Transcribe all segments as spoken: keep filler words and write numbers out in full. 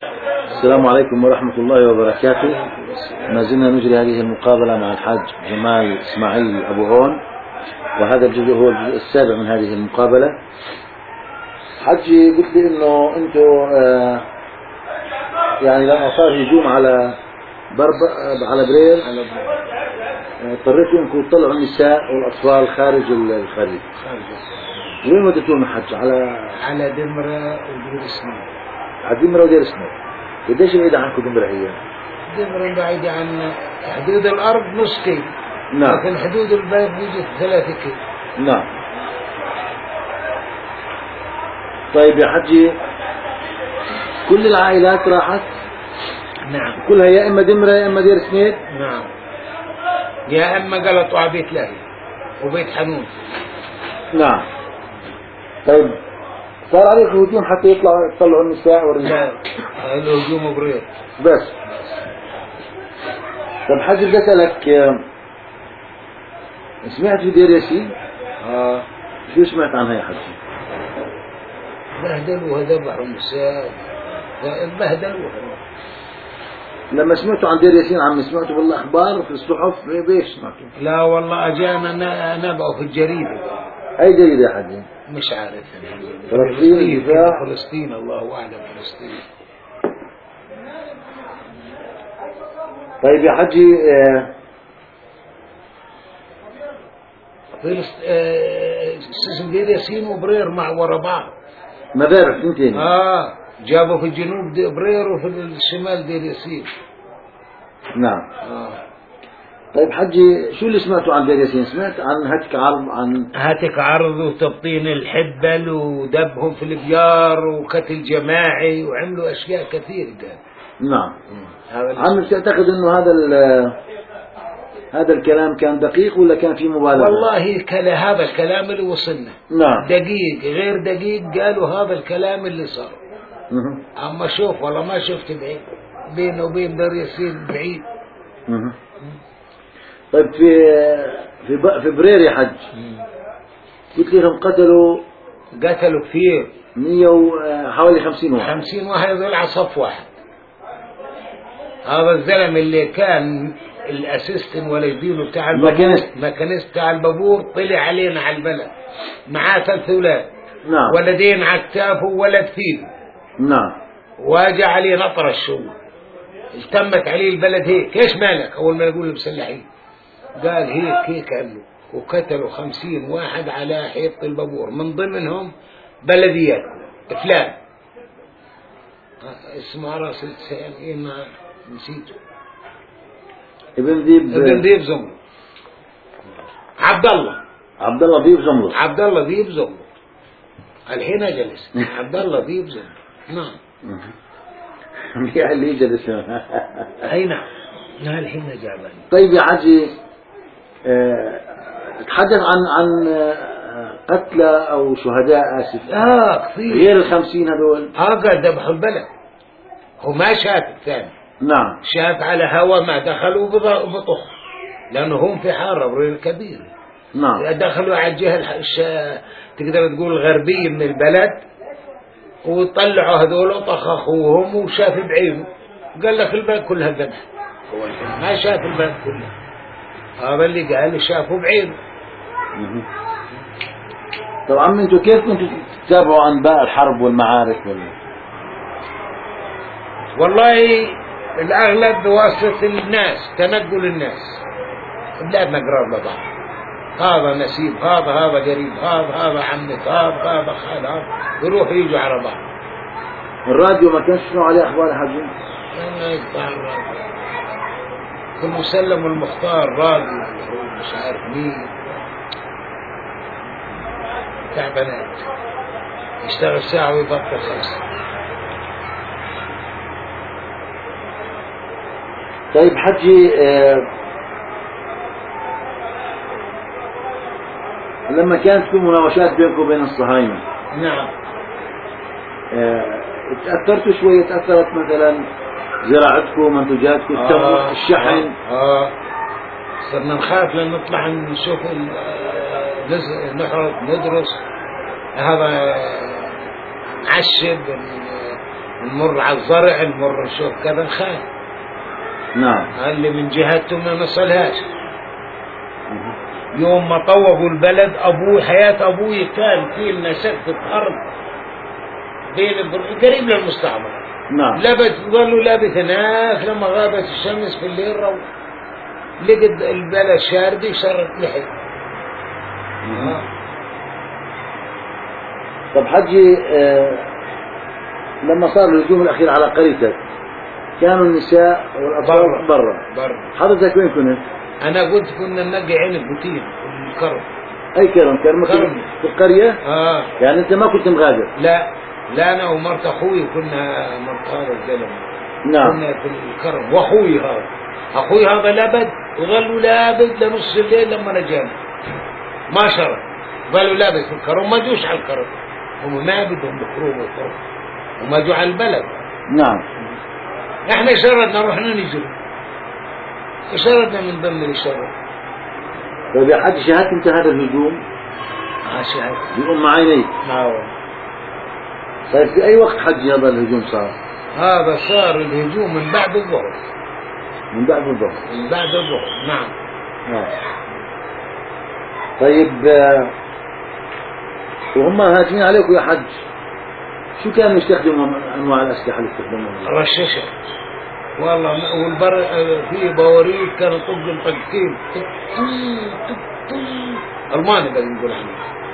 السلام عليكم ورحمة الله وبركاته. ما زلنا نجري هذه المقابلة مع الحاج جمال إسماعيل أبو عون، وهذا الجزء هو الجزء السابع من هذه المقابلة. حجي قلت لي إنه أنتوا آه يعني لما صار هجوم على برب على برير اضطريتوا إنكم تطلعوا النساء والأطفال خارج الخريج. وين وديتوهم حج؟ على على دمرة ودير سنين. على دمرة ودير سنين. قديش بعيدة عنكم دمرة هي؟ دمرة بعيدة عن حدود الأرض نص كيلو. نعم. لكن حدود البلد بيجي ثلاثة كيلو. نعم. طيب يا حجي، كل العائلات راحت؟ نعم. كلها يا إما دمرة يا إما دير سنيد؟ نعم. يا إما قلطوا على بيت لاهي وبيت حنون. نعم. طيب صار عليك هجوم حتى يطلعوا يطلعوا النساء والرجال؟ لا، الهجوم برير بس. طب حجي بدي أسألك، سمعت في دير ياسين؟ اه. شو سمعت عنها يا حجي؟ بهدلوها ذبحوا النساء، بهدلوها. لما سمعتوا عن دير ياسين عم سمعتوا بالأخبار في الصحف؟ بيش سمعتوا؟ لا والله أجانا نبأوا في الجريدة. أي جريدة يا حجي؟ مش عارف. فلسطين. فلسطين الله أعلم. فلسطين. طيب يا حجي، آه سجن دير ياسين وبرير مع ورا بعض. مذابح ثنتين. اه جابوا في الجنوب برير وفي الشمال دير ياسين. نعم. آه. طيب حجي، شو اللي سمعتوا عن دير ياسين؟ سمعت عن هتك عرض، عن هتك عرض وتبطين الحبل ودبهم في البيار وقتل جماعي وعملوا اشياء كثير قال. نعم. عم تعتقد انه هذا هذا الكلام كان دقيق ولا كان في مبالغة؟ والله كلا هذا الكلام اللي وصلنا. نعم. دقيق غير دقيق قالوا هذا الكلام اللي صار. مه. اما شوف والله ما شفت بعيد بينه وبين دير ياسين بعيد. مه. طيب في في في برير يا حج، قلت لهم قتلوا قتلوا كثير، مية وحوالي خمسين واحد. خمسين واحد هذول على صف واحد. هذا الزلم اللي كان الاسيستن ولا يدينه بتاع الماكينيست الماكينيست بتاع البابور طلع علينا على البلد معاه ثلاث اولاد. نعم. ولدين على كتافه وولد في ايده. نعم. واجى عليه نطر الشو، التمت عليه البلد هيك. ايش مالك؟ اول ما يقول له مسلحين قال هيك هيك قال له. وقتلوا خمسين واحد على حيط البابور، من ضمنهم بلديات فلان اسمه راس السائل ما نسيته. ابن ذيب ابن ذيب زمرد. عبد الله عبد الله ذيب زمرد. عبد الله ذيب زمرد الحين جلس. عبد الله ذيب زمرد. نعم. يا اللي جلس. اي نعم. لا الحين جابني. طيب يا حجي، اه تحدث عن عن قتلى او شهداء اسف. اه كثير غير الخمسين هذول. اه قال ذبحوا البلد. هو ما شاف الثاني. نعم. شاف على هوا ما دخلوا بطخ لانه هم في حاره برير كبير. نعم. دخلوا على الجهه الش... تقدر تقول الغربيه من البلد، وطلعوا هذول وطخخوهم وشاف بعينه. قال لك البلد كلها ذبح. هو ما شاف البلد كلها، هذا اللي قال شافوا بعينه. طبعا انتوا كيف كنتوا تتابعوا انباء الحرب والمعارك ولا؟ والله الاغلب بواسطه الناس، تنقل الناس. بلادنا قراب لبعض، هذا نسيب هذا هذا قريب هذا هذا عمك هذا هذا خال هذا، يروحوا يجوا على بعض. الراديو ما كانش تسمعوا عليه اخبار يا حجي؟ ما يقطع الراديو. كل مسلم والمختار راديو مش عارف مين بتاع بنات يشتغل ساعة ويبطل خمسة. طيب حجي، آه لما كانت في مناوشات بينكم وبين الصهاينة، نعم، آه تأثرتوا شوية؟ تأثرت مثلا زراعتكم، منتجاتكم، آه الشحن؟ آه, آه صرنا نخاف لأن نطلع نشوف نحرق ندرس هذا عشب نمر على الزرع، نمر نشوف كذا نخاف. نعم. اللي من جهته ما نصلهاش. يوم ما طوفوا البلد أبوي، حياة أبوي كان في لنا سقفة أرض بين البر- قريب للمستعمرة. نعم. لبث ظلوا لابث هناك لما غابت الشمس في الليل، رو لقد البلد شاردة وصارت لحد. آه. طب حجي، آه لما صار الهجوم الأخير على قريتك كانوا النساء والأطفال برا، برا. حضرتك وين كنت؟ أنا قلت كنا ننقي عنب بوتين الكرم. أي كرم؟ كرم كرم. في القرية؟ آه. يعني أنت ما كنت مغادر؟ لا لا، أنا ومرت أخوي كنا مرت هذا الزلمة. نعم. كنا في الكرم، وأخوي هذا أخوي هذا لابد وظلوا لابد لنص الليل لما نجانا ما شرب، ظلوا لابد في الكرم، ما جوش على الكرم، هم ما بدهم بخروج والكرم وما جو على البلد. نعم. احنا شردنا رحنا نجري، شردنا من ضمن الشرد. طيب يا حج، شاهدت أنت هذا الهجوم اه شاهد بأم عينيك؟ نعم. طيب في أي وقت حج هذا الهجوم صار؟ هذا صار الهجوم من بعد الظهر. من بعد الظهر. من بعد الظهر نعم. نعم. طيب، آه، وهم هاجمين عليكم يا حج، شو كانوا يستخدموا من أنواع الأسلحة اللي يستخدموها؟ رشاشة والله. والبر في بواريك كانوا طق طقتين ألماني بدنا نقول احنا.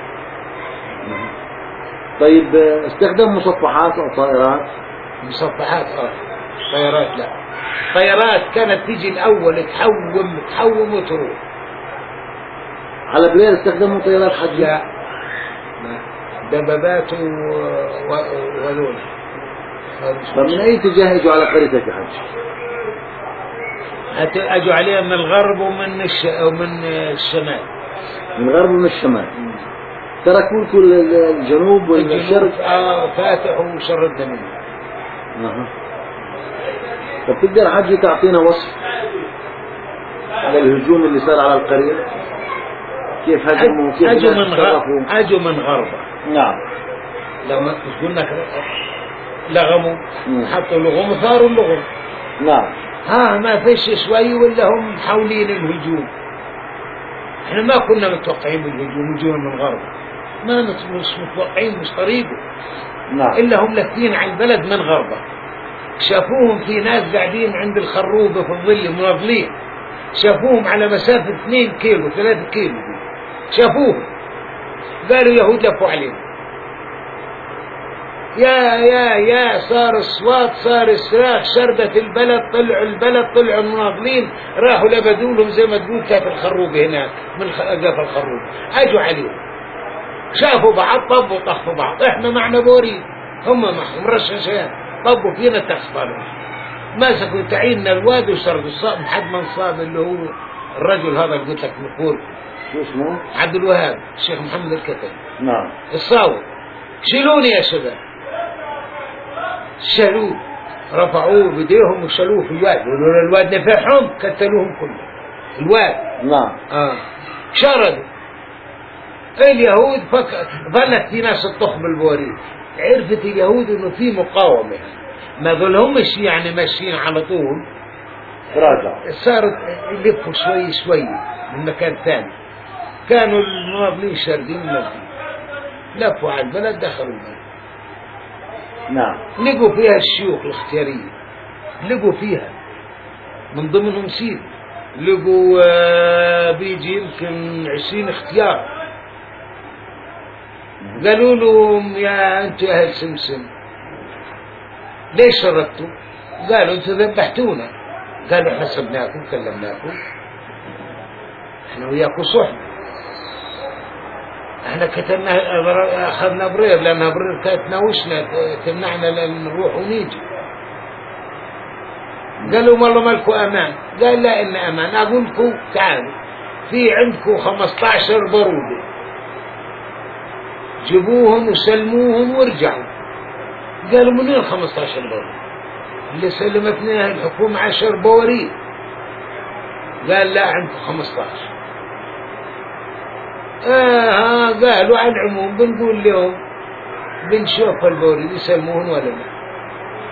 طيب، آه، استخدموا مصفحات أو طائرات؟ مسطحات اه، طيارات لا. طيارات كانت تيجي الأول تحوم تحوم وتروح. على بليل استخدموا طيارات حج؟ لا لا، دبابات وذول. فمن أي اتجاه اجوا على قريتك يا حج؟ اجوا عليها من الغرب ومن الش... ومن الشمال. من الغرب ومن الشمال. تركوا لكم الجنوب والشرق؟ اه فاتح وشردنا منه. اها. طب تقدر حجي تعطينا وصف على الهجوم اللي صار على القرية؟ كيف هجموا؟ كيف اجوا من تصرفوا؟ غرب، اجوا من غربة. نعم. لما قلنا لغموا، مم. حطوا لغم ثاروا اللغم. نعم. ها ما فيش شوي ولا هم محاولين الهجوم. احنا ما كنا متوقعين بالهجوم، هجوم من غرب ما نت- مش متوقعين، مش طريقه. نعم. إلا هم لافين على البلد من غربة. شافوهم في ناس قاعدين عند الخروبة في الظل مناضلين، شافوهم على مسافة اثنين كيلو ثلاثة كيلو، شافوهم قالوا يهود لفوا عليهم. يا يا يا صار الصوات، صار الصراخ، شردت البلد، طلعوا البلد، طلعوا المناضلين، راحوا لبدوا لهم زي ما تقول كانت الخروبة هناك من قف الخروبة، اجوا عليهم شافوا بعض طبوا طخوا بعض. احنا معنا بوري، هم معهم رشاشات، طبوا فينا تخفلوا، مسكوا تعيننا الواد وسردوا الصاب لحد ما انصاب اللي هو الرجل هذا اللي قلت لك نقول شو اسمه؟ عبد الوهاب، الشيخ محمد الكتل. نعم. الصاوي شيلوني يا شباب، شالوه، رفعوه بديهم وشالوه في الواد، ولولا الواد نفعهم قتلوهم كلهم الواد. نعم. اه شردوا اليهود. فك... ظلت في ناس تطخ بالبواريك، عرفت اليهود انه في مقاومه، ما ظلهمش يعني ماشيين على طول، تراجع. صارت يلفوا شوي شوي من مكان ثاني. كانوا المناضلين شاردين نازلين، لفوا على البلد، دخلوا البلد. نعم. لقوا فيها الشيوخ الاختيارية، لقوا فيها من ضمنهم سيد، لقوا آه بيجي يمكن عشرين اختيار. قالوا لهم يا انتوا يا اهل سمسم ليش شردتوا؟ قالوا انتوا ذبحتونا. قالوا حسبناكم كلمناكم، احنا وياكم صحبة، احنا كتبنا اخذنا برير لانها برير كانت تناوشنا تمنعنا لان نروح ونيجي. قالوا والله مالكم امان. قال لا ان امان. اقول لكم تعالوا في عندكم خمسة عشر برودة، جيبوهم وسلموهم وارجعوا. قالوا من وين خمسة عشر برودة؟ اللي سلمتنا الحكومة عشر بواريد. قال لا عندكم خمسة عشر. آه قالوا على العموم بنقول لهم بنشوف البوريد يسلموهن ولا لا.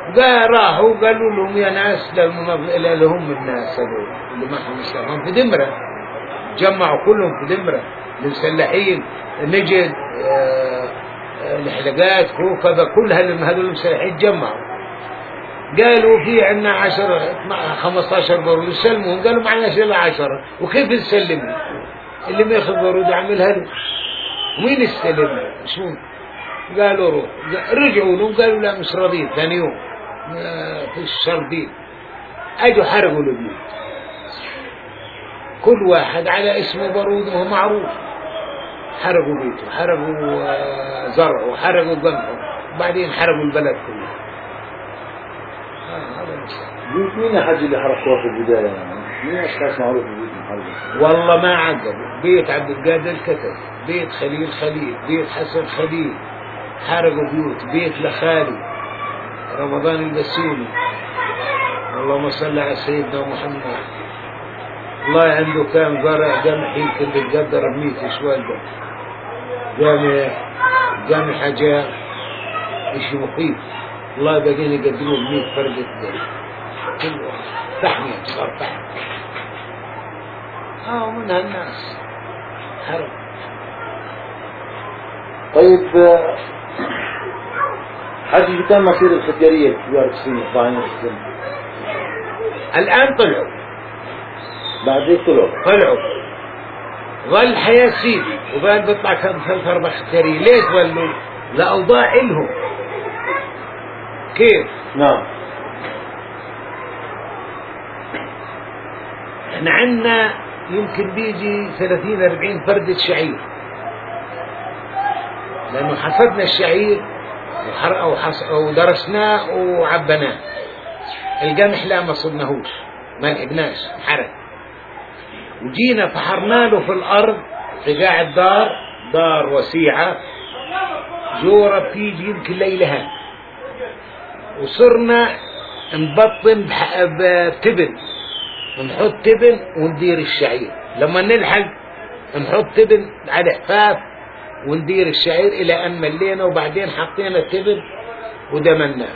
قال راحوا قالوا لهم يا ناس اللي هم الناس هذول اللي معهم السلاح في دمرة، جمعوا كلهم في دمرة المسلحين، نجد آه الحلقات كذا كل هذول المسلحين جمعوا، قالوا في عندنا عشرة خمسة عشر بارود يسلمون، قالوا معنا شيء عشرة، وكيف نسلم اللي ما ياخذ بارود يعملها له ومين يستلم شو؟ قالوا روح، رجعوا لهم قالوا لا مش راضين، ثاني يوم في الشربين اجوا حرقوا البيوت، كل واحد على اسمه بارود وهو معروف، حرقوا بيته حرقوا زرعه وحرقوا قمحه وبعدين حرقوا البلد كله. بيوت مين يا حاج اللي حرقوها في البداية يعني؟ مين أشخاص معروف بيوت محرقة؟ والله ما عقبوا، بيت عبد القادر الكتب، بيت خليل خليل، بيت حسن خليل، حرقوا بيوت، بيت لخالي رمضان البسيوني، اللهم صل على سيدنا محمد، الله عنده كان زرع قمح يمكن بيتقدر بمية شوال قمح، قام قام حاجة إشي مخيف، الله باقين يقدروه بمية فرقة قمح كل واحد تحمية صار تحمية. اه ومن هالناس حرب. طيب حاجة كان مصير الختيارية كبار السنين الطاعنين السنين الآن طلعوا بعد ذلك طلعوا طلعوا ظل حياة سيدي وبعد بيطلع كم ثلاث أربع ختيارية، ليه تولوا؟ لأوضاع إلهم كيف؟ نعم. احنا عندنا يمكن بيجي ثلاثين أربعين فردة شعير، لأنه حصدنا الشعير ودرسناه وعبناه، القمح لا ما صدناهوش ما لحقناش حرق، وجينا فحرنا له في الأرض في قاع الدار، دار وسيعة جورة بتيجي يمكن ليلها، وصرنا نبطن بتبن، نحط تبن وندير الشعير، لما نلحق نحط تبن على حفاف وندير الشعير إلى أن ملينا، وبعدين حطينا التبن ودمناه،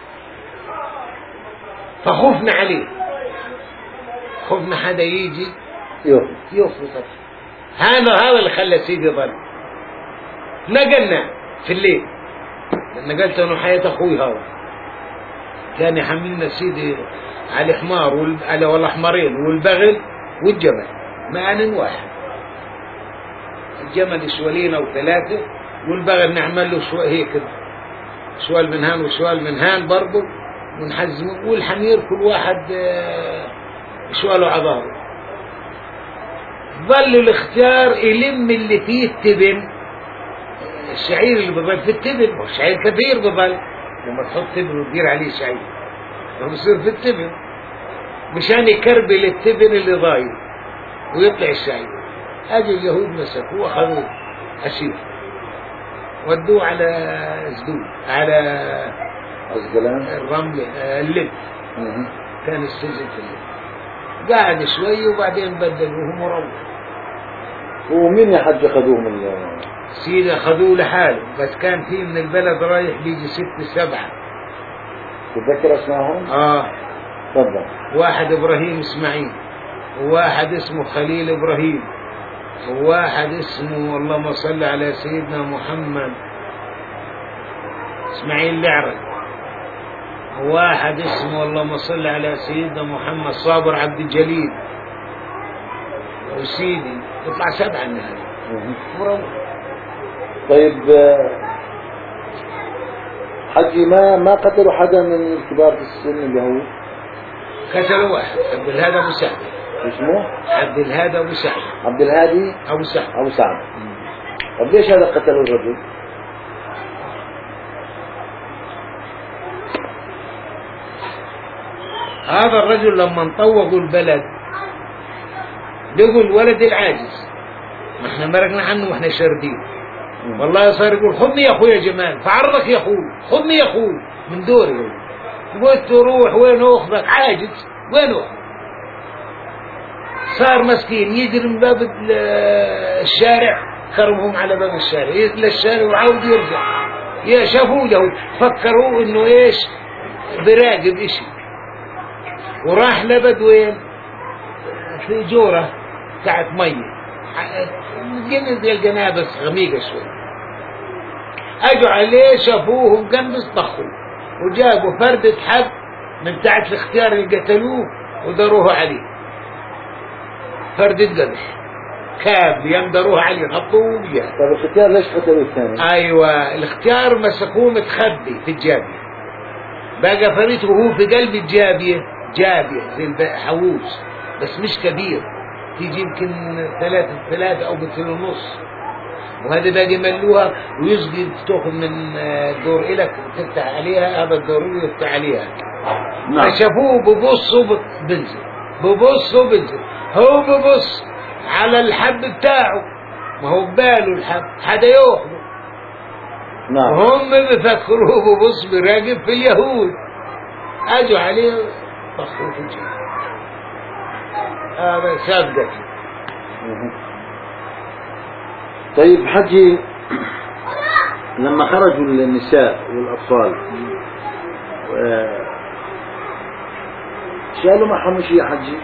فخفنا عليه، خفنا حدا يجي يفرط. هذا هذا اللي خلى سيدي ظل. نقلنا في الليل، نقلت أنه حياة أخوي هذا كان يحملنا سيدي على حمار على ولا حمارين والبغل والجمل معنا واحد، الجمل شوالين أو ثلاثة والبغل نعمل له شو هيك شوال من هان وشوال من هان برضه ونحزمه، والحمير كل واحد شواله عظاره. ظل الاختيار يلم اللي فيه التبن، الشعير اللي بظل في التبن، والشعير كثير بظل، لما تحط تبن وتدير عليه شعير بصير في التبن، مشان يكربل التبن اللي ضايل ويطلع الشعير. اجي اليهود مسكوه واخذوه اسير ودوه على زدود على الزلام الرمل اللب، كان السجن في اللب، قاعد شوي وبعدين بدلوه مروح. ومين يا حج اخذوه من سيدي اخذوه لحاله، بس كان فيه من البلد رايح بيجي ست سبعة. تتذكر اسمائهم؟ اه تفضل. واحد ابراهيم اسماعيل، وواحد اسمه خليل ابراهيم، وواحد اسمه اللهم صل على سيدنا محمد اسماعيل العرج، وواحد اسمه اللهم صل على سيدنا محمد صابر عبد الجليل، وسيدي يطلع سبعة من هذا. طيب حجي ما ما قتلوا حدا من الكبار في السن اليهود؟ قتلوا واحد عبد الهادي ابو سعد. اسمه؟ عبد الهادي ابو سعد. عبد الهادي ابو سعد. ابو سعد. طيب ليش هذا قتلوا الرجل؟ هذا الرجل لما طوقوا البلد لقوا الولد العاجز، ما احنا مرقنا عنه واحنا شاردين، والله صار يقول خذني يا اخوي يا جمال، فعرضك يا اخوي، خذني يا اخوي من دوري، قلت روح وين اخذك عاجز وين اخذك؟ صار مسكين يجري من باب الشارع، خربهم على باب الشارع، يطلع الشارع وعاود يرجع، يا شافوا له فكروا انه ايش براقب اشي، وراح لبد وين في جورة بتاعت مية جنة زي الجنابس غميقة شوي. اجوا عليه شافوهم قنبس طخوا وجابوا فردة حب من تحت الاختيار اللي قتلوه ودروه عليه، فردة قدح كاب يندروه عليه غطوه بيها. طب الاختيار ليش قتلوا الثاني؟ ايوه الاختيار مسكوه متخبي في الجابية، بقى فريته وهو في قلب الجابية، جابية زي الحووش بس مش كبير، تيجي يمكن ثلاثة ثلاثة أو متر ونص، وهذا باقي ملوها ويسقي تاخذ من الدور إلك تفتح عليها، هذا الدور اللي يفتح عليها. نعم. فشافوه ببص وبنزل ببص وبنزل، هو ببص على الحب بتاعه، ما هو بباله الحب حدا ياخذه. نعم. وهم بفكروه ببص براقب في اليهود، اجوا عليه طخوه في الجيب. هذا سابقك. طيب حجي، لما خرجوا النساء والأطفال شالوا معهم شيء يا حجي؟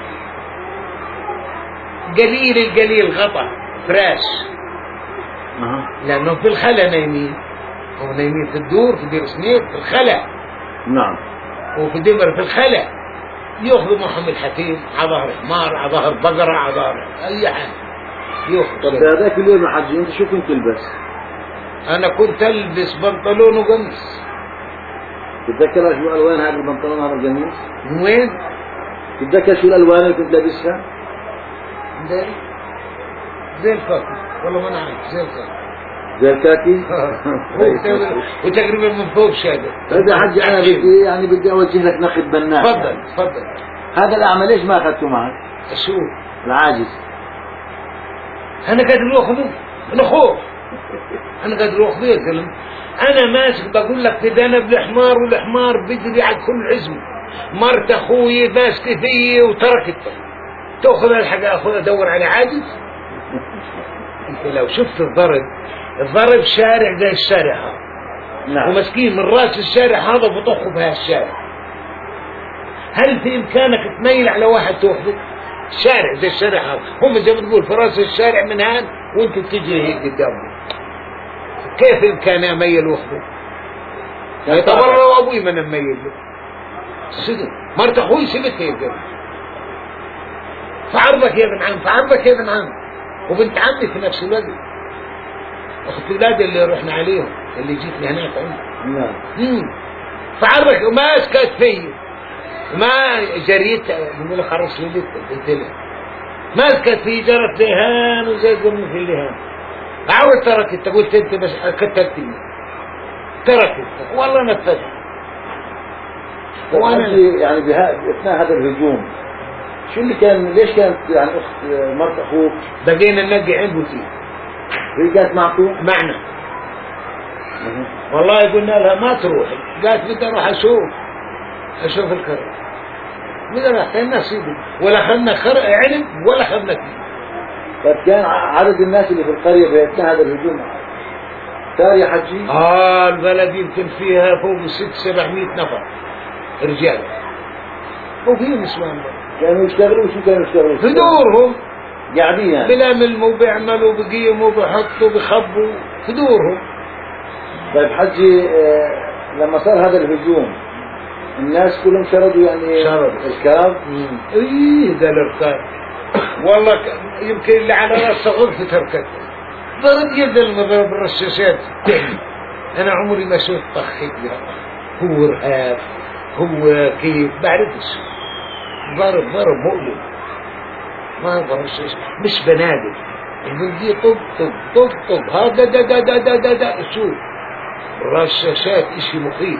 قليل القليل غطى فراش، أه. لأنهم في الخلا نايمين، هم نايمين في الدور في دير سنيد في الخلا. نعم. وفي دمر في الخلا ياخذوا معهم الحتيم على ظهر حمار على ظهر بقرة على ظهر أي حاجة ياخذ. طب هذاك اليوم يا حجي أنت شو كنت تلبس؟ أنا كنت ألبس بنطلون وقميص. تتذكر شو ألوان هذا البنطلون هذا القميص؟ من وين؟ تتذكر شو الألوان اللي كنت لابسها؟ زي زي الكاكي، والله ما نعرف، زي الكاكي. زي الكاكي؟ وتقريبا من فوق شادة. هذا حجي أنا بدي يعني بدي أوجه لك نقد بناء. تفضل تفضل. هذا الأعمى ليش ما أخذته معك؟ شو؟ العاجز. أنا قادر أخذه، أنا خوف. أنا قادر أخذه يا زلمة. أنا ماسك بقول لك في ذنب الحمار، والحمار بيجري على كل عزم. مرت أخوي ماسكة فيي وتركته. تأخذ الحاجة أخذها أدور على عاجز. أنت لو شفت الضرب، الضرب شارع زي الشارع هذا. نعم. ومسكين من راس الشارع هذا بطخوا بها الشارع. هل في إمكانك تميل على واحد تأخذه؟ شارع زي الشارع هذا، هم زي ما تقول في راس الشارع من هان وأنت بتجري هيك قدامه. كيف إمكاني أميل وأخذه؟ يتبرع أبوي من أميل له. صدق مرت أخوي سبتها يا زلمة. فعرضك يا ابن عم، فعرضك يا ابن عم، وبنت عمي في نفس الوقت. أخذت أولادي اللي رحنا عليهم اللي جيتني هناك عندي. نعم. امم فعرضك وما اسكت فيي ما جريت بقول لك خرج لي قلت له ما اسكت فيي، جرت لهان وزي قمني في اللهان. عاود تركت، قلت انت بس كتلتني تركت والله نفذت. وانا يعني باثناء هذا الهجوم شو اللي كان، ليش كانت يعني اخت مرت اخوك بقينا ننقي عند بوتي؟ هي كانت معكم؟ معنا. والله قلنا لها ما تروح، قالت بدي اروح اشوف اشوف الكرم. بدنا راح نصيبي ولا اخذنا علم ولا اخذنا كلمه. طيب كان عدد الناس اللي في القريه باثناء هذا الهجوم صار يا حجي؟ اه البلد يمكن فيها فوق ست سبعمية نفر رجال وفي نسوان. كانوا يشتغلوا شو كانوا يشتغلوا؟ في دورهم قاعدين يعني بيعملوا وبيعملوا بقيموا وبيحطوا بخبوا في دورهم. طيب حجي آه لما صار هذا الهجوم الناس كلهم شردوا يعني شردوا الكاب؟ ايه قال الركاب والله يمكن اللي على راسه غرفة ركاب ضرب يد المضرب بالرشاشات. انا عمري ما شفت طخ هو رهاب هو كيف بعرفش، ضرب ضرب مؤلم ما ضرب مش بنادم البندقية طب طب طب طب هذا دا دا دا دا دا دا شوف الرشاشات اشي مخيف.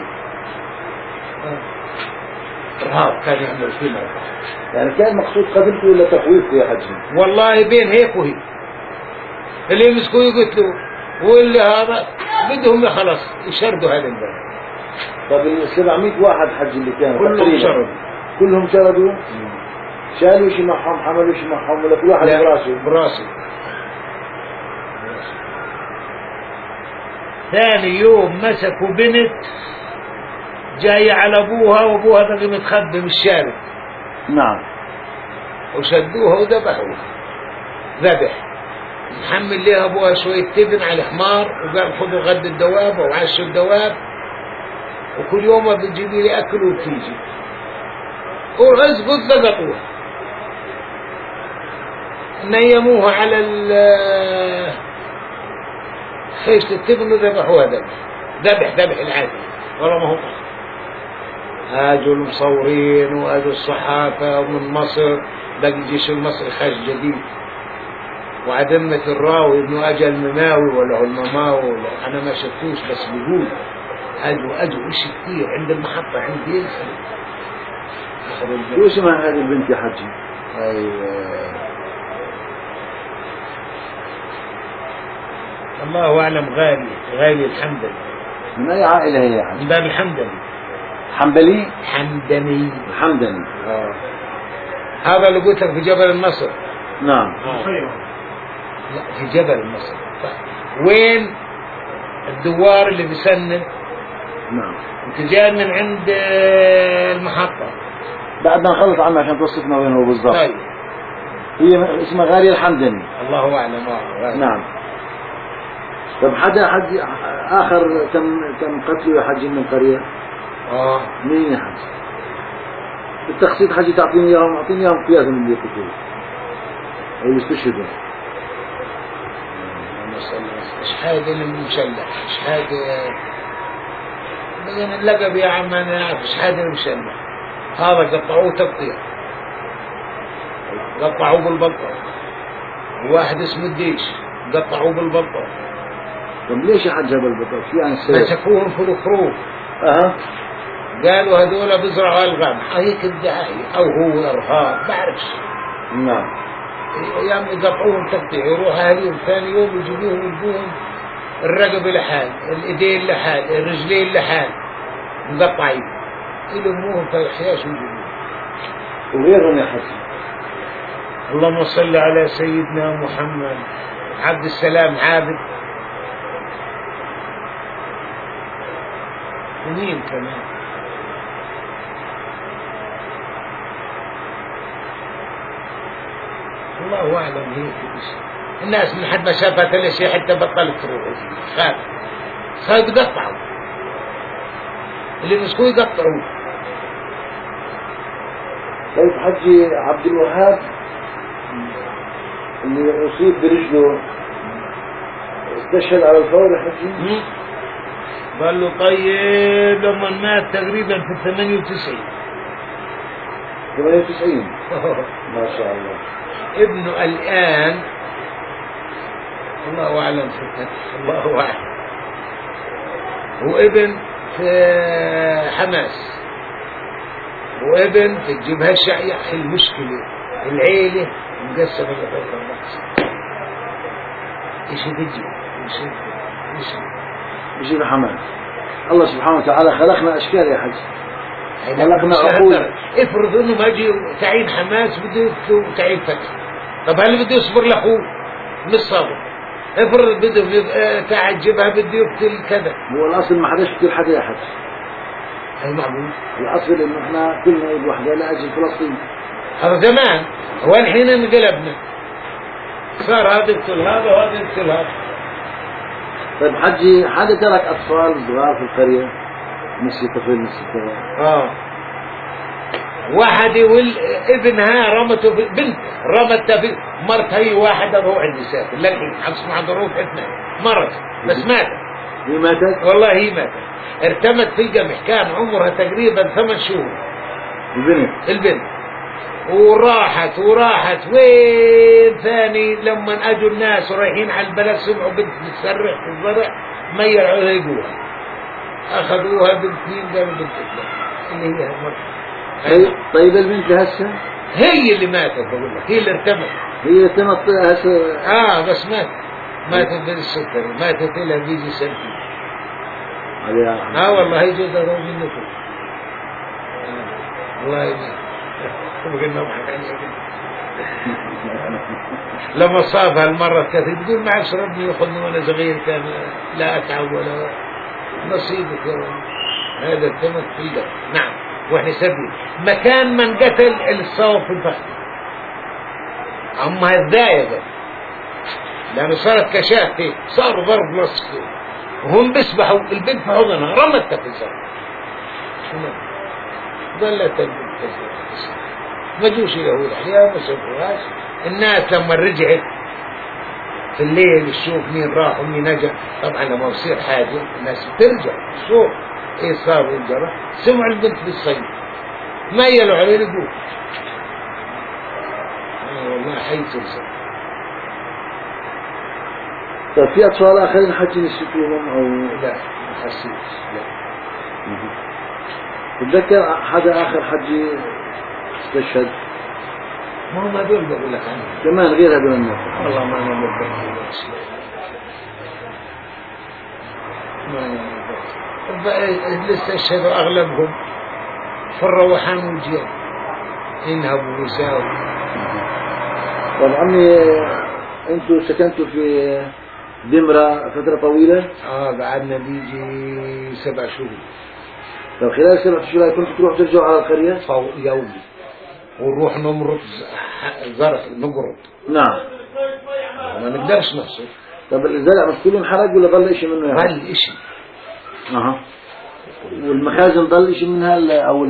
رهاب كان يعمل فينا يعني كان مقصود قتلته ولا تخويفه يا حجي؟ والله بين هيك وهيك اللي يمسكوه يقتلوا واللي هذا بدهم خلاص يشردوا هذا البلد. طب ال سبعمية واحد حج اللي كانوا كلهم شردوا كلهم شردوا؟ شالوا شي معهم حملوا شي معهم ولا كل واحد براسه؟ براسه. ثاني يوم مسكوا بنت جاية على أبوها، وأبوها بقي متخبي من الشارع، نعم. وشدوها وذبحوها ذبح. محمل لها أبوها شوية تبن على حمار، وقال خذوا غد الدواب وعشوا الدواب، وكل يوم بتجيبي لي أكل وتيجي، وعزبوا ضغطوها، نيموها على خيشة التبن وذبحوها ذبح ذبح ذبح العادي. والله ما هو هاجوا المصورين وهاجوا الصحافة ومن مصر، باقي الجيش المصري خارج جديد، وعدمة الراوي ابنه أجا المماوي ولا هو المماوي ولا أنا ما شفتوش، بس بيقول أجوا أجوا إشي كثير عند المحطة عندي ينسى. شو اسمها هذه البنت يا حجي؟ أيوة الله أعلم. غالي غالي الحمدلي. من أي عائلة هي يا حجي؟ من باب الحمدلي. حنبلي؟ حمدني. الحمدني. آه. هذا اللي قلت لك في جبل النصر. نعم. آه. لا في جبل النصر. وين الدوار اللي بيسند؟ نعم. انت جاي من عند المحطة. بعد ما نخلص عنه عشان توصفنا وين هو بالضبط. طيب. هي اسمها غالية الحمدني. الله أعلم. آه. نعم. طب حدا حد آخر تم تم قتله يا حجي من القرية؟ آه. مين يا حجي؟ بالتخصيص حجي تعطيني إياهم، أعطيني إياهم قياسا من اللي قتلوا أو يستشهدوا. شحاد المشلح، شحاد من اللقب يا عم أنا أعرف. شحاد المشلح هذا قطعوه تقطيع، قطعوه بالبطة. واحد اسمه الديش قطعوه بالبطة. طب ليش يا حج هذا البطل؟ في يعني السبب؟ مسكوهم في الخروف. أها. قالوا هذول بزرعوا ألغام، هيك الدعاية أو هو إرهاب بعرفش. نعم. أيام يقطعوهم تقطيع، يروح أهلهم ثاني يوم يجيبوهم يلقوهم الرقبة لحال، الإيدين لحال، الرجلين لحال مقطعين، يلموهم في الحياش ويجيبوهم. وغيرهم يا حسن. اللهم صل على سيدنا محمد. عبد السلام عابد. ومين كمان؟ الله أعلم. هيك الناس من حد ما شافت الاشياء حتى بطلت تروح خاف صاروا يقطعوا، اللي مسكوه يقطعوا. طيب حجي عبد الوهاب اللي أصيب برجله استشهد على الفور يا حجي؟ قال له طيب لما مات تقريبا في ثمانية وتسعين. ثمانية وتسعين ما شاء الله. ابنه الآن الله أعلم في الفتح، الله أعلم. هو ابن في حماس وابن في الجبهة الشيعية. المشكلة العيلة مقسمة لفوق الرأس. إيش بيجي إيش إيش بيجي بحماس. الله سبحانه وتعالى خلقنا أشكال يا حج، خلقنا عقول. افرض إنه ما جي تعيين حماس بده يقتل تعيين فتح، طب هل بده يصبر لأخوه؟ مش صابر. افرض بده تعجبها بده يقتل كذا. هو الأصل ما حداش يقتل حدا يا حج. هي معقول؟ الأصل إنه إحنا كلنا يد واحدة لأجل فلسطين. هذا زمان. هو الحين انقلبنا، صار هذا يقتل هذا وهذا يقتل هذا. طيب حجي حدا ترك أطفال صغار في القرية؟ نسي طفل نسي كذا. آه واحدة والابنها رمته في بنت رمتها في مرت. هي واحدة روح عندي سافر للحين اسمع ظروف اثنين مرت بس ماتت. هي ماتت؟ والله هي ماتت. ارتمت في الجمح كان عمرها تقريبا ثمان شهور البنت البنت، وراحت وراحت وين ثاني لما اجوا الناس ورايحين على البلد سمعوا بنت بتسرح في الزرع ميرعوا يجوها اخذوها بنت مين؟ قالوا بنت اللي هي المرأة. طيب, طيب البنت هسه هي اللي ماتت. بقول لك هي اللي ارتمت. هي اللي ارتمت هسه. اه بس ماتت ماتت بالسكر، ماتت لها بيجي سنتين. اه والله هي جوزها روج النفوس. آه. الله يجزيك. وقلنا معك لما صابها المرة كثير تقول ما عادش ربي ياخذني وانا صغير كان لا اتعب ولا نصيبك يا رب. هذا الثمن في الجبل. نعم. واحنا سبيل مكان من قتل الصواب في الفخذ أما هالذاية بس لأنه صارت كشاف هيك صاروا ضرب نص وهم بيسبحوا البنت في حضنها رمتها في الزرع ظلت البنت في الزرع ما جوش اليهود عليها ما سبوهاش. الناس لما رجعت في الليل تشوف مين راح ومين نجا طبعا لما يصير حاجة الناس بترجع تشوف ايه صار والجرى سمعوا البنت بالصيد ميلوا عليه لقوه آه والله حي ترزق. طيب في أطفال آخرين حجي نسيتوهم أو لا ما حسيتش لا. تتذكر حدا آخر حجي استشهد؟ ما هم هذول بقول لك عنهم كمان غير هذول الناس والله ما أنا متذكر ما لسه استشهدوا أغلبهم في الروحان والجياد ينهبوا ويساووا. طب عمي أنتوا سكنتوا في دمرة فترة طويلة؟ آه قعدنا بيجي سبع شهور. طب خلال سبع شهور كنتوا تروحوا ترجعوا على القرية؟ فوق يومي ونروح نمرض زرع نقرض. نعم. ما نقدرش نحصل. طب الزرع بس كله انحرق ولا ضل إشي منه؟ ضل إشي. أها. والمخازن ضل إشي منها أو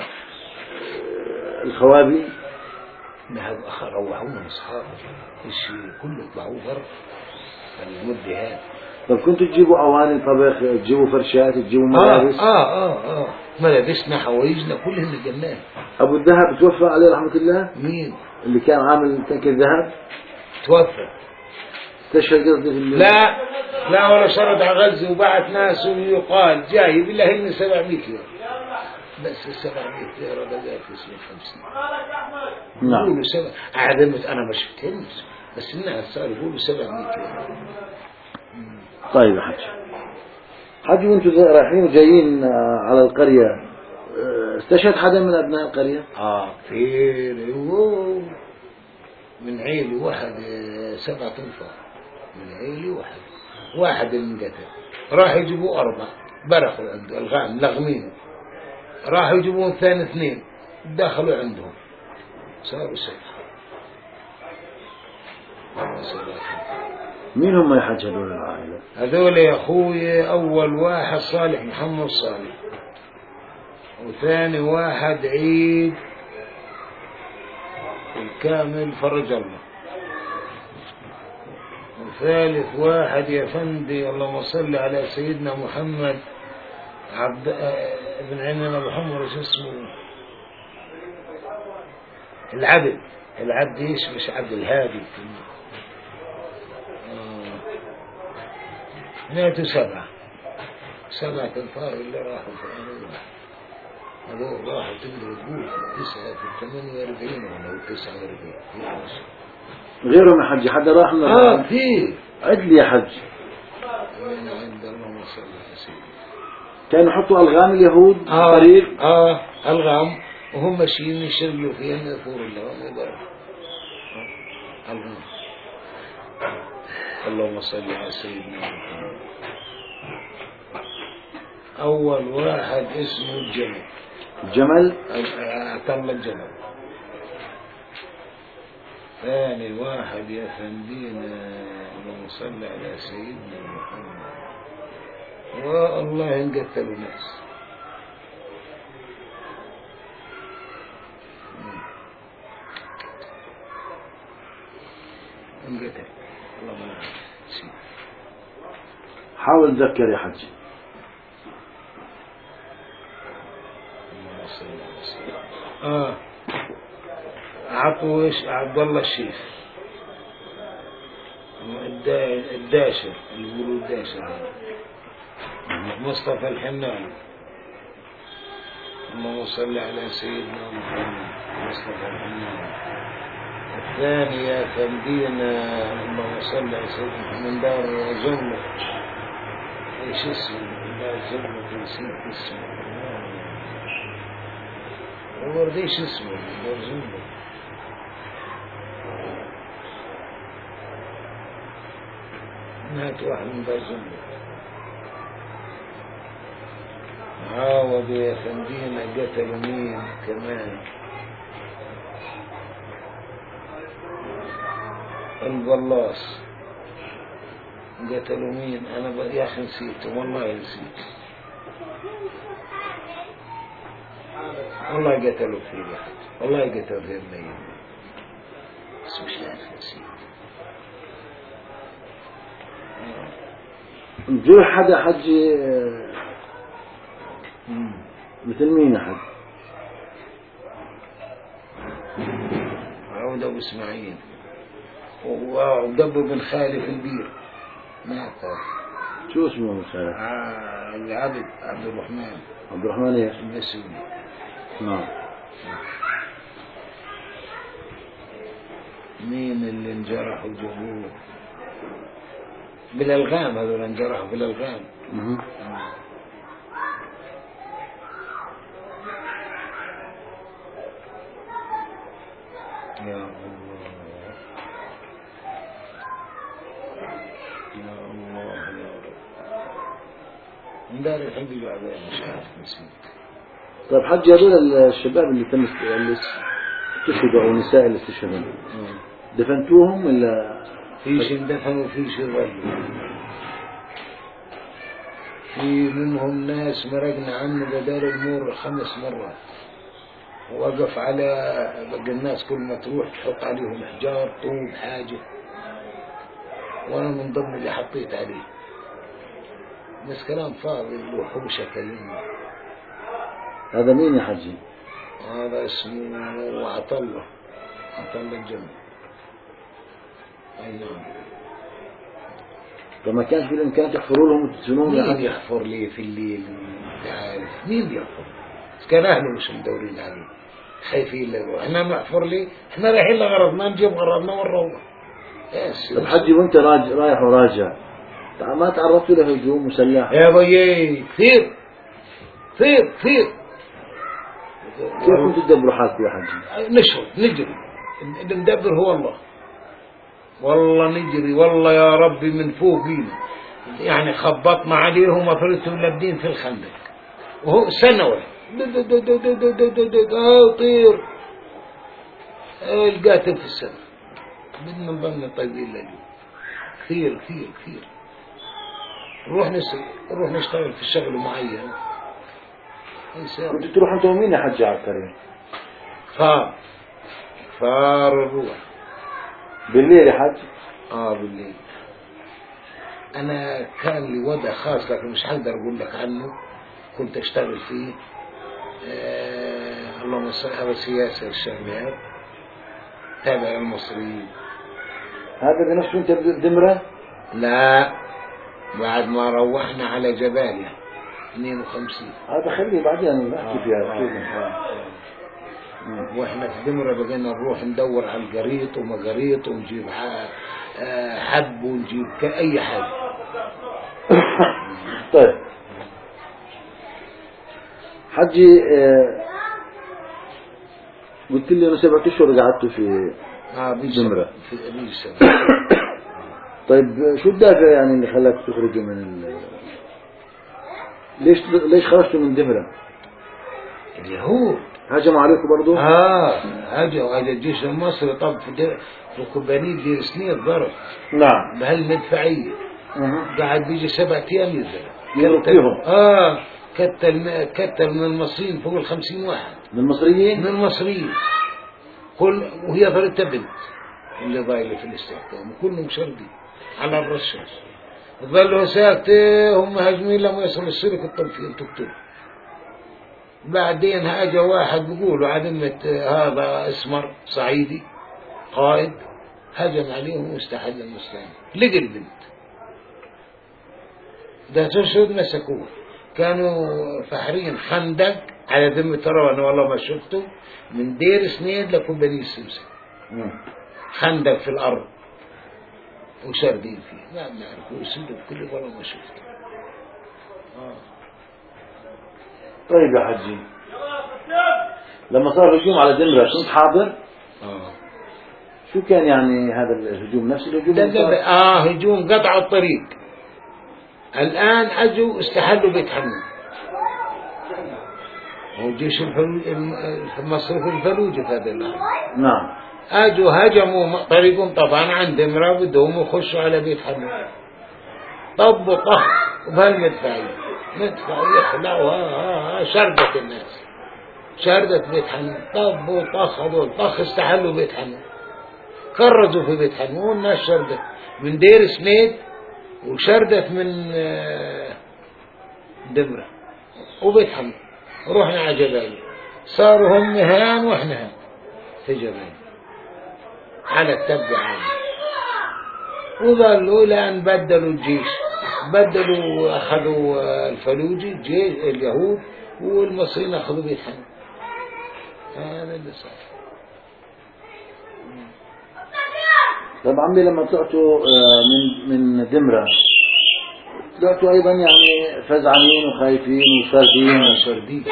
الخوابي؟ نهب أخر روحونا أصحاب إشي كله طلعوه برا المدة هذه. طب كنتوا تجيبوا أواني طبخ تجيبوا فرشات تجيبوا ملابس؟ آه آه آه, آه. ملابسنا حوايجنا كلهن جنان. أبو الذهب توفى عليه رحمة الله؟ مين؟ اللي كان عامل تنك الذهب؟ توفى. استشهد قصدي في لا لا ولا شرد على غزة وبعت ناس ويقال جاي بالله إن سبعمية يورو بس السبعمية يورو بقى في سنة خمسين. نعم. يقولوا سبع أعدمت أنا ما شفتهمش بس الناس صاروا يقولوا سبعمية يورو. طيب يا حاج حاج وانتوا رايحين جايين على القرية استشهد حدا من أبناء القرية؟ آه كثير من عيلي واحد سبعة أنفار من عيلي واحد واحد اللي انقتل راح يجيبوا أربعة برخوا عند الغام لغمين راح يجيبون ثاني اثنين دخلوا عندهم صاروا سبعة. مين هم يا حاج هذول العائلة؟ هذول يا أخوي أول واحد صالح محمد صالح وثاني واحد عيد الكامل فرج الله وثالث واحد يا فندي اللهم صل على سيدنا محمد عبد ابن عمنا محمد شو اسمه العبد العبد ايش مش عبد الهادي مئة سبعة سبعة انفار اللي راحوا في الأرض هذول راحوا تقدر تقول تسعة في ثمانية وأربعين ولا تسعة وأربعين غيرهم يا حج حدا راح من اه كثير عد لي يا حج وين عند اللهم صل على سيدنا كانوا يحطوا ألغام اليهود آه طريق اه ألغام وهم ماشيين يشغلوا فيها يثور الله ما يقدر ألغام. اللهم صل على سيدنا محمد. أول واحد اسمه الجمل الجمل اعتم الجمل. ثاني واحد يا فندينا اللهم صل على سيدنا محمد والله انقتلوا ناس. انقتل اللهم صل. حاول تذكر يا حج. اه عطوا ايش عبد الله الشيخ الداشر اللي يقولوا الداشر مصطفى الحنان اللهم صل على سيدنا محمد مصطفى الحنان. الثاني يا فندينا اللهم صل على سيدنا من دار زمر ايش اسمه دار زمر نسيت اسمه هو ايش اسمه دار زمر مات واحد من دار زمر عاودوا يا فندينا قتلوا مين كمان؟ البلاص قتلوا مين؟ أنا ب... يا أخي نسيتهم والله نسيت، والله قتلوا فيه واحد، والله قتلوا فيه الميت بس مش عارف نسيت. نجور حدا حجي مثل مين يا حج؟ عودة أبو إسماعيل وقبل بن خالي في البير مات. شو اسمه من خالد؟ آه العبد عبد الرحمن عبد الرحمن ايش؟ النسيمي. نعم. مين اللي انجرحوا جابوه؟ بالألغام، هذول انجرحوا بالألغام. اها. يا الله يا الله يا رب. امبارح عندي بعدين مش عارف نسيت. طيب حج هذول الشباب اللي تم است- اللي استشهدوا او النساء اللي استشهدوا دفنتوهم ولا؟ فيش اندفنوا وفيش الرجل. في منهم ناس مرقنا عنه بدار المور خمس مرات، وقف على بقى الناس كل ما تروح تحط عليهم حجار طوب حاجة، وانا من ضمن اللي حطيت عليه، بس كلام فاضي الوحوش كلمة. هذا مين يا حجي؟ هذا اسمه عطلة، عطلة الجنة. اي نعم. فما كانش بالامكان تحفروا لهم وتدفنوهم يا مين حج؟ يحفر لي في الليل؟ انت عارف مين يحفر؟ كان اهله مش مدورين عليه، خايفين له يروح. احنا محفر لي، احنا رايحين لغرض ما نجيب غرضنا ونروح. طيب حجي وانت راج... رايح وراجع ما تعرضتوا لهجوم مسلح؟ يا بيي كثير كثير كثير. كيف كنتوا تدبروا حالكم يا حجي؟ نشرب نجري، اللي مدبر هو الله. والله نجري والله يا ربي من فوق بينا، يعني خبطنا عليهم وفرتهم لابدين في الخندق وهو سنة واحد طير القاتل في السنة. بدنا نظن طيبين لليوم كثير كثير كثير. نروح نسوي نروح نشتغل في الشغل معين. كنتوا تروحوا انتم مين يا حجي على القرية؟ فار فار الروح بالليل يا حج؟ اه بالليل. انا كان لي وضع خاص لكن مش هقدر اقول لك عنه، كنت اشتغل فيه. آه اللهم صل على سياسة الشغلات تابع المصريين. هذا بنفسه انت بدمرة؟ لا بعد ما روحنا على جباليا اثنين وخمسين. هذا خليه بعدين نحكي فيها كيف. واحنا في دمرة بقينا نروح ندور على القريط ومقريط ونجيب حب ونجيب اي حاجة. طيب حجي آه قلت لي انه سبعة اشهر قعدتوا في اه دمرة. في بيجسر. طيب شو الدافع يعني اللي خلاك تخرجوا من ال... ليش ليش خرجتوا من دمرة؟ اليهود هجموا عليكم برضو؟ اه هجموا على الجيش المصري. طب في در... في كوبانيت دير سنين ضرب. نعم. بهالمدفعية أه. قاعد بيجي سبع ايام ينزل يضربوهم. اه كتل كتل من المصريين فوق الخمسين واحد. من المصريين؟ من المصريين كل وهي ضربت بنت اللي ضايله في الاستحكام وكلهم شردين على الرشاش. ظلوا ساكتة هم هاجمين لما يصل السلك التنفيذ تقتل. بعدين هاجا واحد بيقولوا عدمة هذا اسمر صعيدي قائد هجم عليهم واستحل المسلمين. لقى البنت ده تشهد مسكوه. كانوا فحرين خندق على ذمة ترى أنا والله ما شفته من دير سنيد لكوباني السمسم. خندق في الأرض وشاردين فيه ما بنعرف وسلوا كل والله ما شفته. آه. طيب يا حجي لما صار هجوم على دمرة كنت حاضر؟ آه. شو كان يعني هذا الهجوم نفس الهجوم؟ ده ده آه هجوم قطع الطريق. الآن أجوا استحلوا بيت حمود هو جيش المصرف الفلوجي في هذه اللحظة. نعم. اجوا هجموا طريقهم طبعا عند امرأة بدهم يخشوا على بيت حمد، طبوا طخ بهالمدفعية، مدفع يخلعوا شردت الناس، شردت بيت حمد، طبوا طخ هذول طخ استحلوا بيت حمد، كرزوا في بيت حمد، والناس شردت من دير سنيد وشردت من دمرة وبيت حمد، رحنا على جبال، صاروا هم هان واحنا هان في جبال على التبع، وظلوا لأن بدلوا الجيش، بدلوا أخذوا الفلوجي الجيش اليهود، والمصريين أخذوا بيت حمد. هذا اللي صار. طب عمي لما طلعتوا من من دمرة طلعتوا أيضا يعني فزعانين وخايفين وشاردين وشاردين،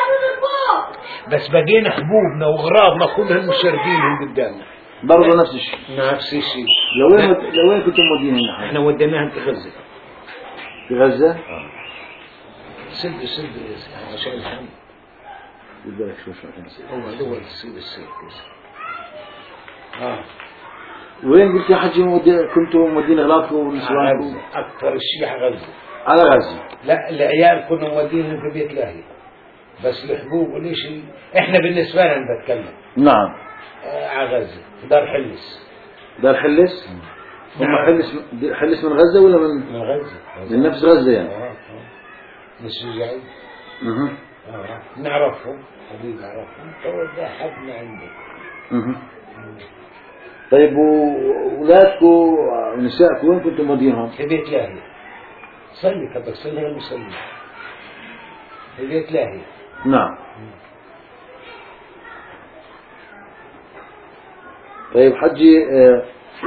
بس بقينا حبوبنا وغراضنا كلهم شاردين من قدامنا برضه نفس الشيء. نفس الشيء. لوين ود... لوين كنتم مودينهم؟ احنا وديناهم في غزة. في غزة؟ اه. سد سد عشان الحمد. بدك شو شو عشان هو دول السيد السيد. اه. وين قلت يا حجي مودي كنتم مودين اغلاطكم ونسوانكم؟ اكثر الشيء على غزة. على غزة. لا العيال كنا مودينهم في بيت لاهي. بس الحبوب وليش احنا بالنسبة لنا بتكلم. نعم. على غزة في دار حلس. دار حلس؟ هم نعم. حلس حلس من غزة ولا من؟ من غزة. من نفس غزة يعني. اه اه. مش جاي. اها. اه نعرفهم، حبيب نعرفهم، توزع حبنا عندك. اها. طيب وولادكم ونسائكم وين كنتم مودينهم؟ في بيت لاهي. صلي كبك صلي ولا صلي. في بيت لاهي. نعم. طيب حجي اه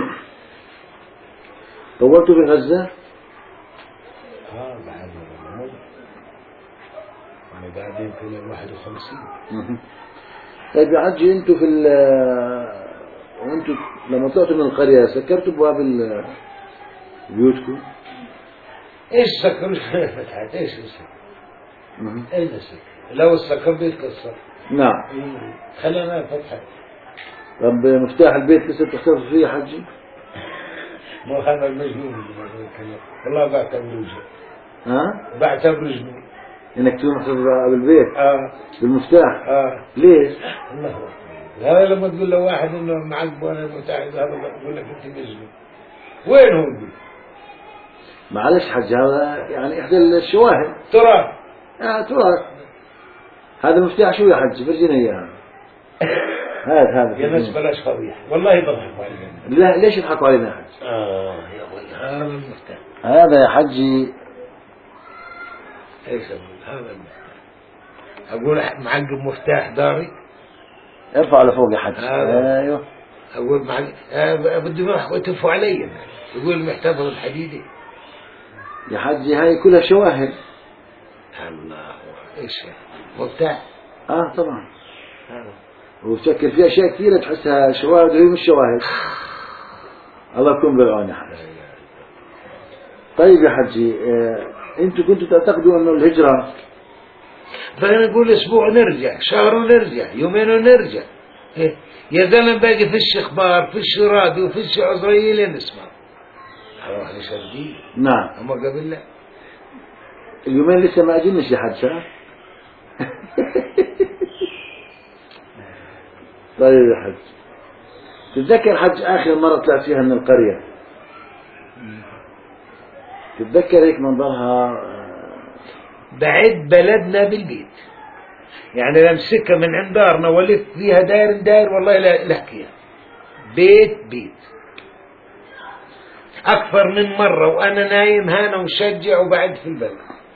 طولتوا في غزة؟ اه بعد العمر بعدين في الواحد وخمسين. طيب يا حجي انتوا في ال وانتوا لما طلعتوا من القرية سكرتوا ابواب بيوتكم؟ ايش سكروا فتحت ايش سكر؟ اين سكر؟ لو السكر بيتكسر. نعم. خلينا فتحت. طب مفتاح البيت لسه بتحتفظ فيه يا حجي؟ مو هذا المجنون والله بعتبره رجل. ها؟ بعتبره رجل. انك تكون محتفظ بالبيت؟ اه بالمفتاح؟ اه. ليش؟ الله أكبر. هذا لما تقول له واحد انه معك وانا متعب هذا بقول لك انت مجنون. وين هو دي؟ معلش حج هذا يعني احدى الشواهد. ترى اه تراث. هذا المفتاح شو يا حج؟ فرجينا اياه. هذا هذا يا ناس بلاش فضيح والله يضحكوا علينا. لا ليش يضحكوا علينا يا حج؟ اه يا ولد هذا المفتاح. هذا يا حجي ايش اقول هذا المفتاح. اقول معقب مفتاح داري. ارفع لفوق يا حج. ايوه. اقول مع آه بدهم يتفوا علي. يقول محتفظ الحديدي. يا حجي هاي كلها شواهد. الله ايش مفتاح. اه طبعا. آه. وتفكر في اشياء كثيره تحسها شواهد وهي مش شواهد. الله يكون بالعون يا حج. طيب يا حجي آه انتوا كنتوا تعتقدوا انه الهجره فانا نقول اسبوع نرجع، شهر ونرجع، يومين ونرجع. إيه؟ يا زلمه باقي فيش اخبار، فيش راديو، فيش عزرائيل نسمع. اروح لشردين. نعم. اما قبل لا. اليومين لسه ما اجنش يا حج ها؟ طيب يا حج تتذكر حج اخر مره طلعت فيها من القريه؟ تتذكر هيك منظرها؟ بعد بلدنا بالبيت يعني لمسكها من عند دارنا ولف فيها داير داير والله لا لحكيها بيت بيت أكثر من مرة وأنا نايم هانا وشجع وبعد في البلد.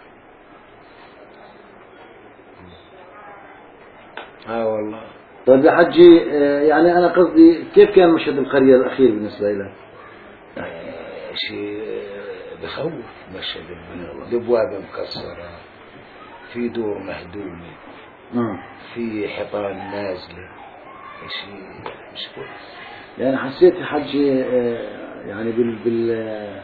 اه والله. طيب يا حجي يعني أنا قصدي كيف كان مشهد القرية الأخير بالنسبة لك؟ شيء بخوف. مشهد الأبواب مكسرة، في دور مهدومة، في حيطان نازلة، شيء مش كويس. يعني حسيت يا حجي يعني بال بال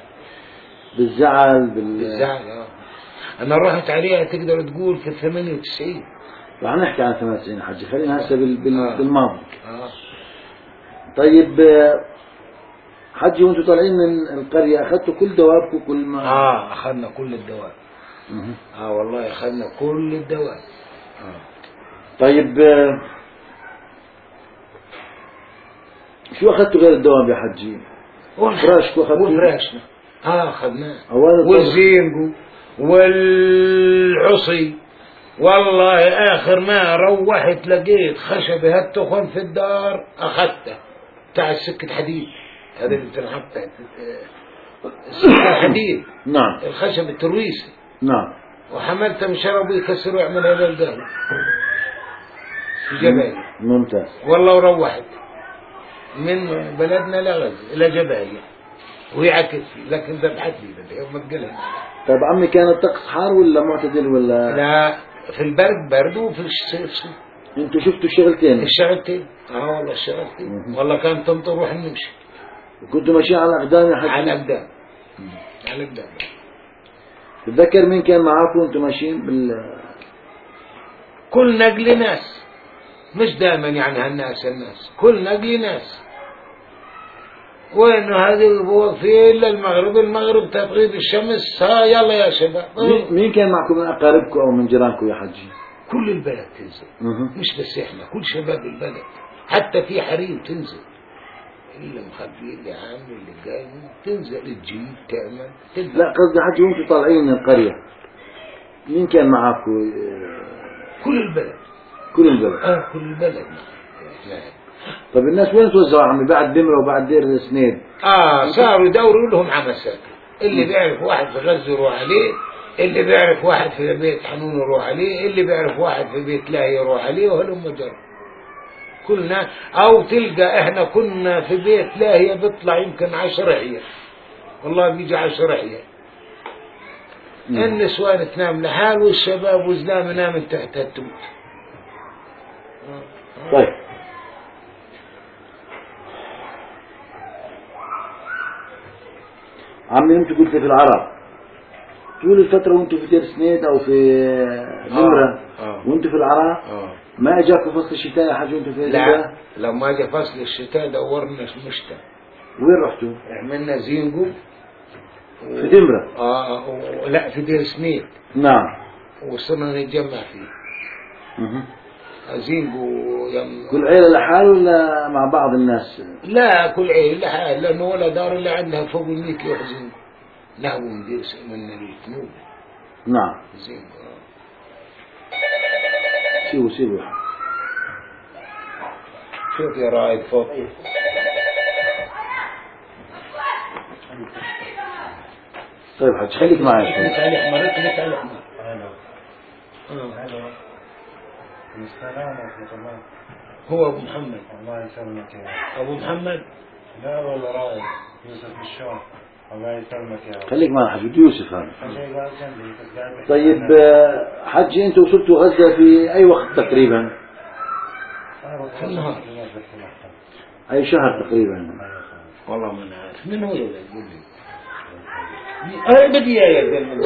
بالزعل بال بالزعل اه. أنا رحت عليها تقدر تقول في ثمانية وتسعين رح نحكي عن ثمانية وتسعين حجي، خلينا هسه بال... بال... آه. بالماضي. آه. طيب حجي وانتم طالعين من القرية أخذتوا كل دوابكم كل ما اه اخذنا كل الدواب. مه. اه والله اخذنا كل الدواب. اه طيب شو أخذتوا غير الدواب يا حجي؟ فراشكو أخذتوا؟ وفراشنا اه اخذناه، أولا والزينجو والعصي. والله اخر ما روحت لقيت خشبة هالتخن في الدار اخذته، بتاع السكة حديد، هذا اللي بتنحط السكة الحديد. نعم. الخشب الترويسي. نعم. وحملته من شرب يكسر ويعملها للقهوة في جبالي. ممتاز. والله وروحت من بلدنا لغزة إلى جبالي وهي عكت لكن ذبحت لي بدي يوم ما تقلها. طيب عمي كان الطقس حار ولا معتدل ولا؟ لا في البرد برد وفي الصيف صيف. انتوا شفتوا الشغلتين؟ الشغلتين اه والله الشغلتين. والله كانت تمطر روح نمشي. كنتوا ماشيين على اقدام يا حجي؟ على اقدام. على اقدام. تتذكر مين كان معاكم وانتوا ماشيين بال كل نقل ناس، مش دائما يعني هالناس الناس كل نقل ناس. وين هذه واقفين للمغرب، المغرب تغيب الشمس ها يلا يا شباب. مين, مين كان معكم من اقاربكم او من جيرانكم يا حجي؟ كل البلد تنزل. مه. مش بس احنا، كل شباب البلد، حتى في حريم تنزل، اللي مخبي اللي عامل اللي جاي تنزل تجيب تعمل تنزل. لا قصدي حجي وانتوا طالعين من القرية مين كان معاكم؟ كل البلد. كل البلد. اه كل البلد. طيب الناس وين توزعوا عمي بعد دمرة وبعد دير سنيد؟ اه صاروا يدوروا لهم على مساكن، اللي بيعرف واحد في غزة يروح عليه، اللي بيعرف واحد في بيت حنون يروح عليه، اللي بيعرف واحد في بيت لاهي يروح عليه، وهلم جر. كلنا او تلقى احنا كنا في بيت لاهي بيطلع يمكن عشر عيال، والله بيجي عشر عيال. النسوان تنام لحال والشباب والزلام ينام تحت التوت. طيب عمي انتوا قلت في العراق طول الفترة وانتوا في دير سنيد او في نمرة آه. آه. وانتوا في العراق آه. ما اجاكم فصل الشتاء يا حاج وانتوا في لا لما اجى فصل الشتاء دورنا المشتى. وين رحتوا؟ عملنا زينجو في دمرة. اه و... لا في دير سنيد. نعم. وصرنا نتجمع فيه. مه. زينجو يم... كل عيلة لحال ولا مع بعض الناس؟ لا كل عيلة لحال، لأنه ولا دار اللي عندها فوق الميت لوح زينجو نهو من دير من الكنوب. نعم. زينجو سيبوا سيبوا شوف يا رائد فوق. طيب حج خليك معي شوي. لك على احمر لك على احمر. هو ابو محمد. الله يسلمك يا ابو محمد. لا والله رائد يوسف الشوم. الله يسلمك يا رب. خليك معي حج يوسف هذا. قاعد جنبي بس قاعد. طيب حجي انتوا وصلتوا غزة في اي وقت تقريبا؟ في النهار. اي شهر تقريبا؟ والله ما نعرف من هو يقول لي. أنا بدي يا زلمة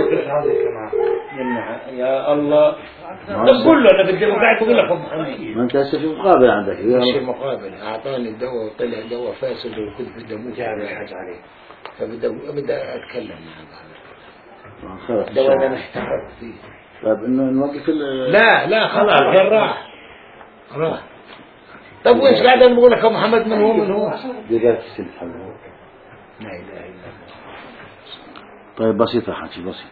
يا الله. طب قول له أنا بدي قاعد بقول لك أبو محمد. ما أنت هسه في مقابلة عندك. مش مقابلة، أعطاني الدواء وطلع دواء فاسد وكنت بدي أموت عليه، فبدي بدي أتكلم معه. خلاص. الدواء اللي أنا احتفظت فيه. طيب إنه نوقف ال. لا لا خلاص راح راح. طب وإيش قاعد أنا بقول لك أبو محمد من هو من هو؟ جزاك السلام حبيبي. لا إله إلا الله. طيب بسيطة حجي بسيط.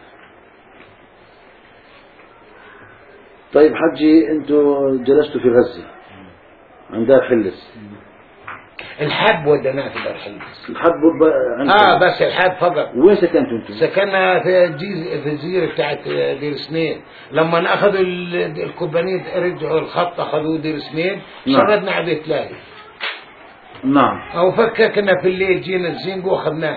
طيب حجي انتوا جلستوا في غزة عند دار حلس. الحب ودناه في دار حلس. الحب ب... اه بس الحب فقط. وين سكنتوا انتم؟ سكننا في الجيز في الجزيرة بتاعت دير سنين. لما اخذوا الكوبانيت رجعوا الخط اخذوه دير سنين. نعم. شردنا على بيت لاهي. نعم. او فككنا في الليل جينا الزينجو واخذناه.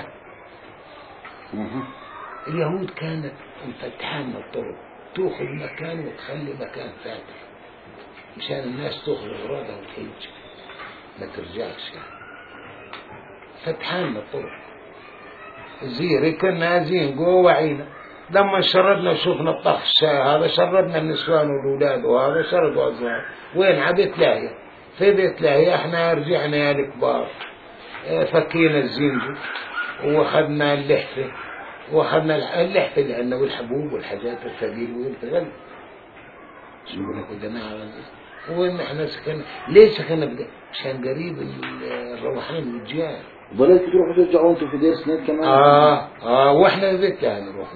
اليهود كانت مفتحان الطرق، تأخذ مكان وتخلي مكان فاتح مشان الناس تأخذ أغراضها وتهج ما ترجعش يعني. فتحان الطرق. زيري كنا زين جوا وعينا لما شردنا شوفنا الطخ الشاي هذا شردنا النسوان والأولاد وهذا شردوا أزواج. وين عبيت لاهية في بيت لاهية احنا رجعنا يا الكبار فكينا الزنجو واخذنا اللحفة واخذنا اللحفة اللي عندنا والحبوب والحاجات الثقيل والغل شو بدنا على وين احنا سكن ليه سكننا بقى عشان قريب الروحان والجيال. ضليت تروحوا ترجعوا انتم في دير سنيد كمان؟ اه اه واحنا في بيت لاهية نروح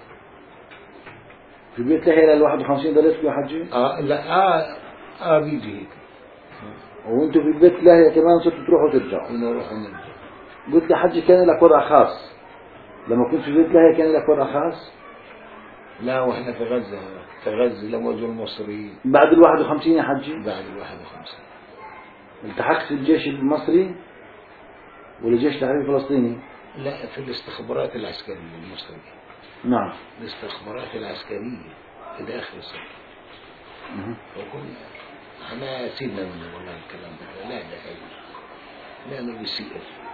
في بيت لاهية لل واحد وخمسين ضليتوا يا حجي؟ اه لا اه اه بيجي هيك. وانتم في بيت لاهية كمان صرتوا تروحوا ترجعوا؟ نروح ونرجع. قلت لي حجي كان لك وضع خاص لما كنت في بيت لاهية كان لك وضع خاص؟ لا واحنا في غزة في غزة لوجه المصريين. بعد ال واحد وخمسين يا حجي؟ بعد ال واحد وخمسين التحقت في الجيش المصري ولا جيش التحرير الفلسطيني؟ لا في الاستخبارات العسكرية المصرية. نعم. الاستخبارات العسكرية في داخل السجن. وكنا احنا سيبنا من والله الكلام ده لا داعي لأنه بيسيء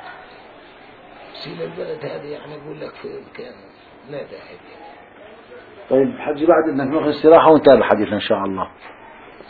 سيب البلد هذه يعني أقول لك كان لا داعي. طيب حجي بعد إنك ناخذ استراحة ونتابع حديثنا إن شاء الله.